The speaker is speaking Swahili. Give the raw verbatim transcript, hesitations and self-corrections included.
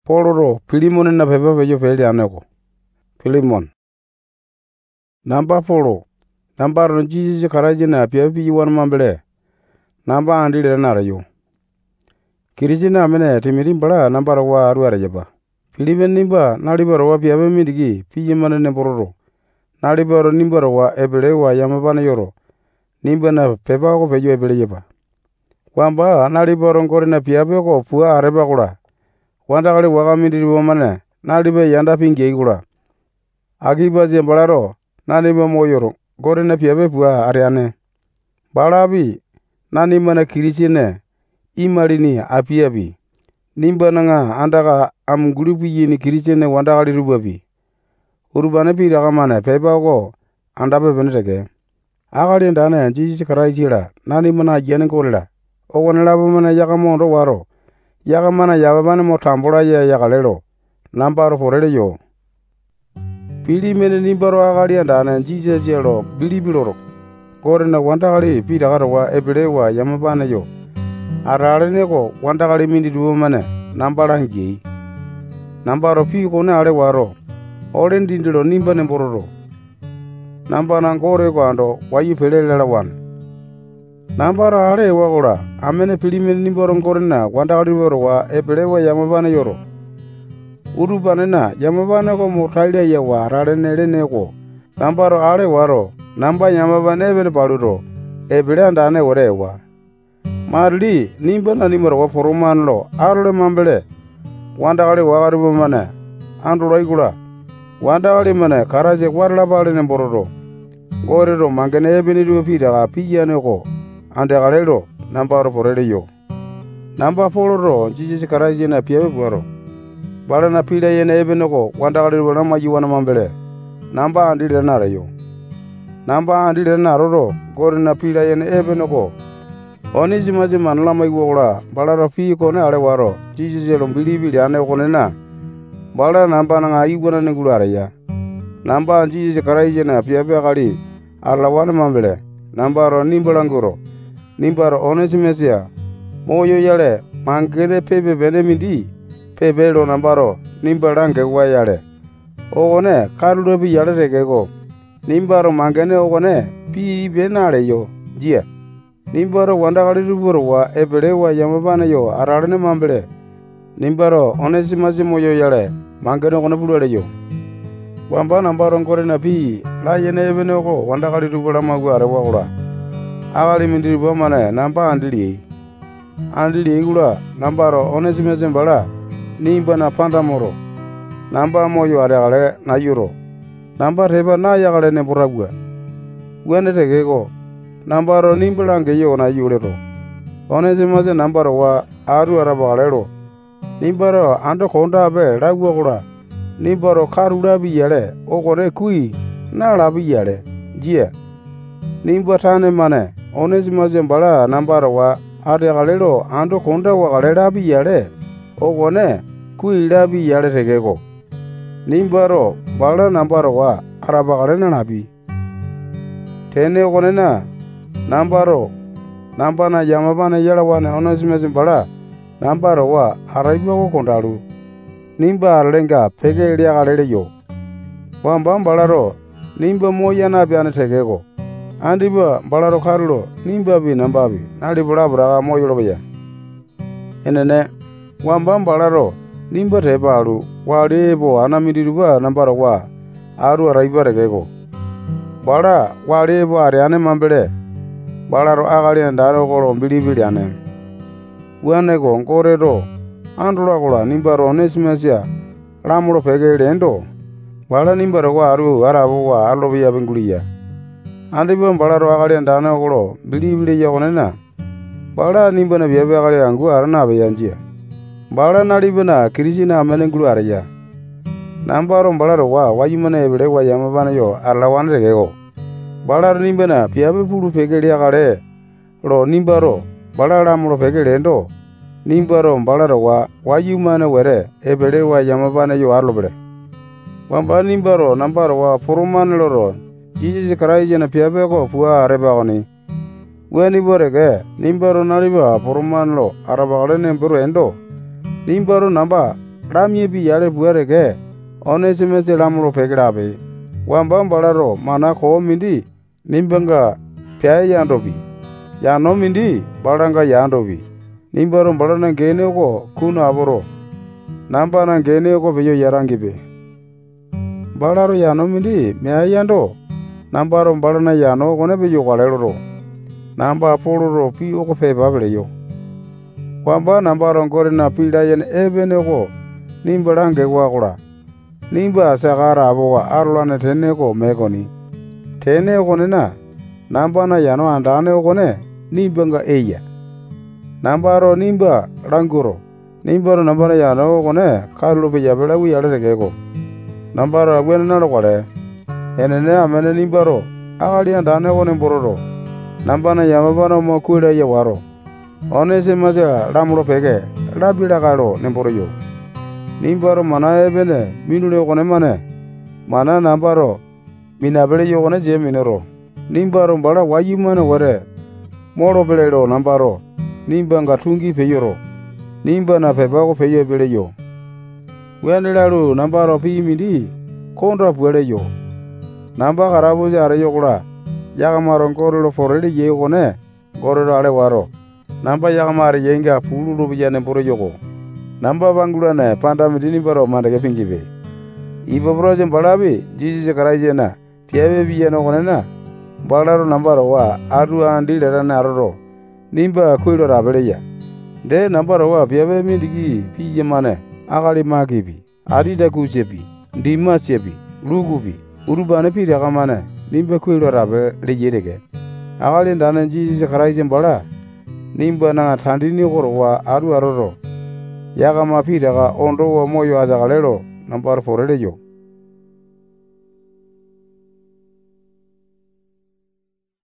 Poloro Pilimon na pepe pejo feli aneko. Pilimon. Namba polo. Namba ron jiji karaji na piapi wan mambele. Namba andi le na rayo. Kiriji na mene timirin bala namba rawa aru arajaba. Pilimen nimba naliba rawa piape midigi piye mana ne bororo. Naliba ro nimba rawa ebele wa yamabana yoro. Nimba na pepa ko pejo ebele yeba. Wamba naliba ron kore na piape ko pua areba kula. Wanda kali waka mindiri wamane naliba yanda pingi kula. Akiba je balaro naliba moyoro kore na piape pua ariane. Balabi nani mana kirisi ne imarini apiabi. Nimba nanga andaka am gurupi yini kirisi ne wanda kali rubabi. Urubane pi daga mane pepa ko andabe beneteke. Akali ndane jiji karai chira nani mana jene korela. Owane labo mana yaka mondo waro. Yaka mana yababane mo tambora ya yakalero. Nambaro forele yo. Pili mene nimbaro akali ndane jiji jelo bili biloro. Kore na wanda kali pi daga rawa ebele wa yamabane yo. Arare neko wanda kali mindi duwa mane nambara ngi. Nambaro pi kone ale waro. Oren dindilo nimba nembororo. Namba nangore ko ando wayu pelele lawan. Nambara ale wakora amene pilimene nimbaro ngorena wanda kali woro wa ebele wa yamabane yoro. Urubane na yamabane ko motaile ya wa arare nele neko. Nambaro ale waro namba yamabane ebele paluro ebele andane wore wa. Marli nimba na nimaro wa foromanlo arole mambele. Wanda kali wakarubo mane andro igula. Wanda kali mane karaje warla bale nembororo. Gorero mangene ebeni duwe pida ka piya neko. Ande kalero nambaro forele yo. Namba foloro jiji karaje na piya bwaro. Bala na pida yene ebeni ko wanda kali wana maji wana mambele. Namba andi le nara yo. Namba andi le nara ro gore na pida yene ebeni ko. Oni jima jima nala mai wora bala rafi ko ne ale waro jiji jelo bili bili ane ko ne na. Bala namba nanga igwana ne gulare ya. Namba jiji karaje na piya kali ala wana mambele. Nambaro nimbalanguro. Nimbaro onesimesia. Moyo yale mangene pepe bene mindi. Pepe lo nambaro nimbalange wa yale. Ogone karulobi yale regego. Nimbaro mangene ogone pi benale yo. Jia. Nimbaro wanda kali ruburo wa ebele wa yamabane yo ararane mambele. Nimbaro onesimasi moyo yale mangene ogone bulale yo. Wamba nambaro ngore na pi la yene ebene ko wanda kali rubura magu arewa kula. Akali mindiri bomane namba andili. Andili igula nambaro onesimese mbala nimba na panda moro. Namba moyo aregale na yuro. Namba reba na yakale ne buragwa. Wene tegeko. Nambaro nimbalange yo na yurero. Onesimese nambaro wa aru arabagalero. Nimbaro ando konda be ragwa kula. Nimbaro karula biyale ogore kui na labi yale. Jia. Nimba tane mane. Onesimese mbala nambaro wa aragalero ando konda wa galera biyale. Ogone kui labi yale tegeko. Nimbaro bala nambaro wa arabagalena nabi. Tene ogone na. Nambaro nambana yamabane yala wane onesimese mbala nambaro wa araiba ko kondalu. Nimba arlenga pege ilia galere yo. Wamba mbalaro nimba moya na biane tegeko. Andiba mbalaro karulo nimba bi nambabi nali bula bula moyo lobeya. Enene wamba mbalaro nimba tebalu walebo anamiriruba nambaro wa aru araiba regeko. Bala walebo ariane mambele. Balaro agali ndaro kolo mbili bili ane. Wane ko ngore do. Andula kola nimbaro onesimesia. Lamuro pege lendo. Bala nimbaro wa aru arabu wa alobi ya bengulia. Andibo balaro agali ndano kolo mbili bili ya konena. Bala nimbana biabe agali angu arana beyanjia. Bala nalibana kirisi na amenengulu araya. Nambaro balaro wa wajimana ebele wa yamabana yo arlawan regego. Balaro nimbana piabe pulu pegeli akale lo nimbaro balala mulo pegeli endo nimbaro balaro wa wayumane were ebele wa yamabane yo arlobere wamba nimbaro nambaro wa forumane loro jiji karaije na piabe ko fuwa areba oni weni borege nimbaro naliba forumane lo araba kale nembero endo nimbaro namba ramye pi yale buarege Onesimus de lamro pegerabe wambam balaro mana ko mindi nimbanga pya yandobi yano mindi balanga yandobi nimbaro balana gene ko kuna aboro nambana gene ko beyo yarangibe balaro yano mindi mya yando nambaro balana yano kone beyo galero namba poloro pi oko fe bableyo wamba nambaro gore na pila yen ebene ko nimbarange wakura nimba sagara abowa arulane tene ko megoni tene ko nena nambana yano andane ko ne nimbanga eya nambaro nimba ranguro nimbaro nambara yano ko ne karulo be yabela wi yale regego nambaro agwena nalo kole enene amene nimbaro agali andane ko ne bororo nambana yamabana mo kula ya waro Onesimus ramro pege rabila kalo ne boroyo nimbaro mana ebene minule ko ne mane mana nambaro minabele yo ko ne je minoro nimbaro bala wayimane wore moro belero nambaro nimba ngatungi peyoro nimba na peba ko peyo beleyo wenelaru nambaro pi mindi kontra bueleyo namba karabu jare yo kula yagamaro ngoro forele ye ko ne ngoro ale waro namba yagamare yenga pululu bijane boro yoko namba bangula ne panda midini baro mandage pingibe ibo broje balabi jiji karaje na piebe biyano konena balaro nambaro wa adu andi lerana aroro nimba kuilo rabeleya de nambaro wa piebe midigi piye mane agali magibi adida kujebi ndima chebi lugubi urubane pi ragamane nimba kuilo rabe leyerege agali ndane jiji karaje bala nimba na thandini korwa adu aroro yagama pi daga ondo wa moyo ajagalero nambaro foreleyo